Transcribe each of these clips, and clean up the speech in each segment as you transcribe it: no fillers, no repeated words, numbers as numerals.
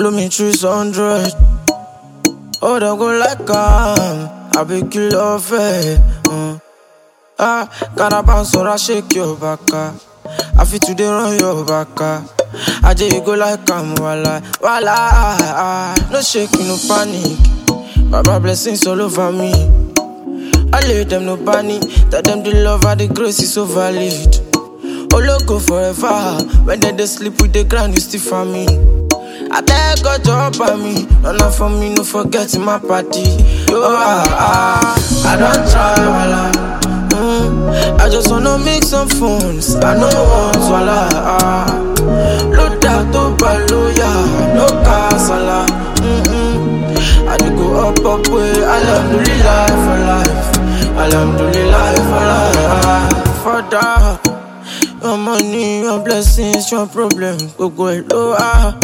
Blow me 300. Oh, don't go like I be kill off it. Gotta bounce or I shake your back. I feel today run your back. I just go like wala. No shaking, no panic. Baba blessings all over me. I lay them no bunny. Tell them the love and the grace is so valid. Oh, go forever. When they sleep with the ground, you still for me. I beg God to help me. Not for me, no forgetting my party. I don't try, wala. I just wanna make some phones. I know once, wala. Load out to Baloya, no casala. I do go up way. Alhamdulillah for life. Alhamdulillah for life. For that, your money, your blessings, your problem. Go lower.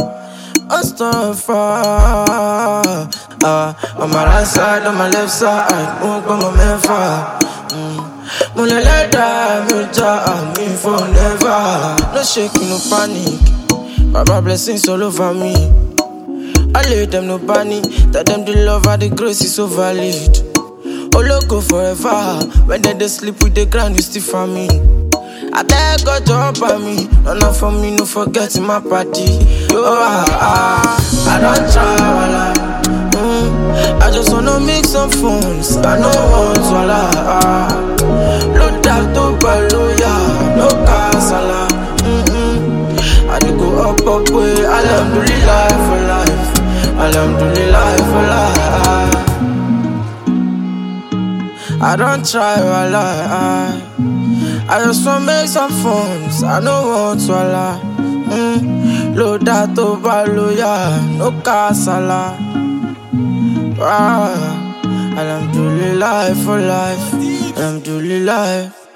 On my right side, on my left side, won't go my man far. Money let die, me for never. No shaking, no panic. Baba blessings all over me. I lay them no bunny. Tell them the love and the grace is so valid. Oh, go forever. When they sleep with the ground, you still for me. I beg God to help me. Not for me, no forgetting my party. I don't try, wala. I just wanna make some phones. I know once, wala. Load out to Baloya, no casala. I do go up way. Alhamdulillah for life. Alhamdulillah for life. I don't try, wala. I just wanna make some phones. I know want wala. Load that to Baloya, no casala. Alhamdulillah for life. Alhamdulillah.